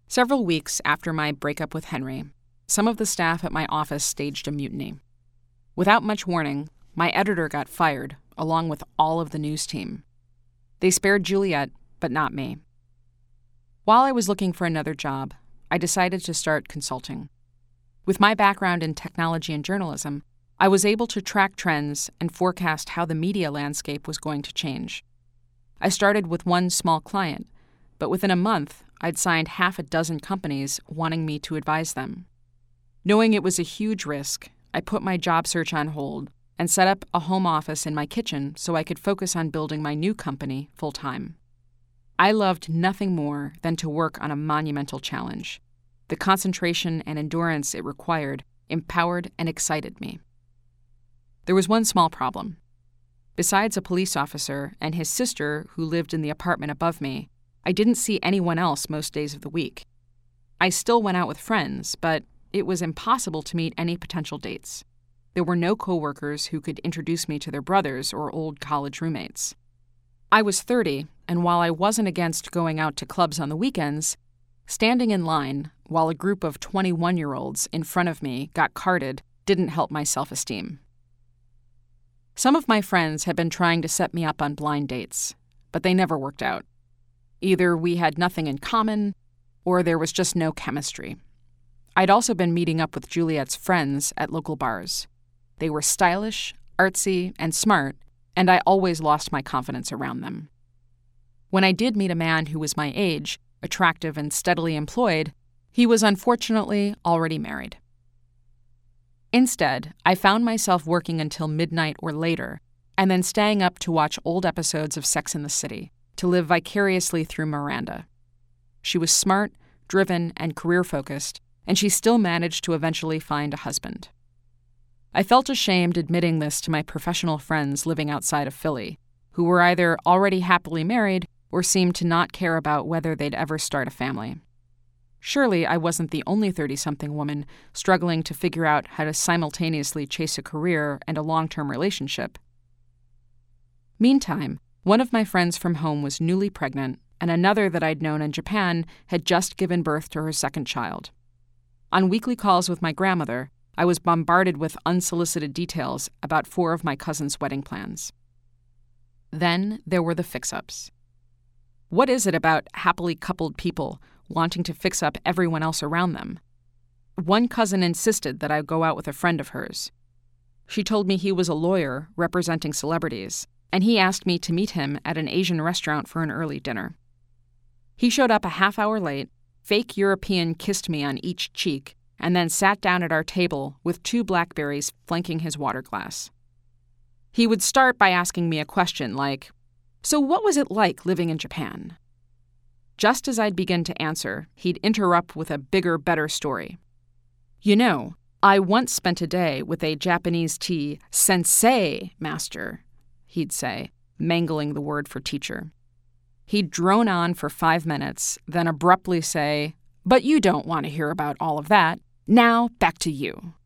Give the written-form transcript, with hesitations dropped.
Several weeks after my breakup with Henry, some of the staff at my office staged a mutiny. Without much warning, my editor got fired, along with all of the news team. They spared Juliet, but not me. While I was looking for another job, I decided to start consulting. With my background in technology and journalism, I was able to track trends and forecast how the media landscape was going to change. I started with one small client, but within a month, I'd signed half a dozen companies wanting me to advise them. Knowing it was a huge risk, I put my job search on hold and set up a home office in my kitchen so I could focus on building my new company full-time. I loved nothing more than to work on a monumental challenge. The concentration and endurance it required empowered and excited me. There was one small problem. Besides a police officer and his sister who lived in the apartment above me, I didn't see anyone else most days of the week. I still went out with friends, but it was impossible to meet any potential dates. There were no coworkers who could introduce me to their brothers or old college roommates. I was 30, and while I wasn't against going out to clubs on the weekends, standing in line while a group of 21-year-olds in front of me got carded didn't help my self-esteem. Some of my friends had been trying to set me up on blind dates, but they never worked out. Either we had nothing in common, or there was just no chemistry. I'd also been meeting up with Juliet's friends at local bars. They were stylish, artsy, and smart, and I always lost my confidence around them. When I did meet a man who was my age, attractive and steadily employed, he was unfortunately already married. Instead, I found myself working until midnight or later, and then staying up to watch old episodes of Sex and the City, to live vicariously through Miranda. She was smart, driven, and career-focused, and she still managed to eventually find a husband. I felt ashamed admitting this to my professional friends living outside of Philly, who were either already happily married or seemed to not care about whether they'd ever start a family. Surely I wasn't the only 30-something woman struggling to figure out how to simultaneously chase a career and a long-term relationship. Meantime, one of my friends from home was newly pregnant, and another that I'd known in Japan had just given birth to her second child. On weekly calls with my grandmother, I was bombarded with unsolicited details about 4 of my cousins' wedding plans. Then there were the fix-ups. What is it about happily coupled people wanting to fix up everyone else around them? One cousin insisted that I go out with a friend of hers. She told me he was a lawyer representing celebrities, and he asked me to meet him at an Asian restaurant for an early dinner. He showed up a half hour late, fake European kissed me on each cheek, and then sat down at our table with 2 blackberries flanking his water glass. He would start by asking me a question like, "So what was it like living in Japan?" Just as I'd begin to answer, he'd interrupt with a bigger, better story. "You know, I once spent a day with a Japanese tea sensei master," he'd say, mangling the word for teacher. He'd drone on for 5 minutes, then abruptly say, "But you don't want to hear about all of that. Now, back to you."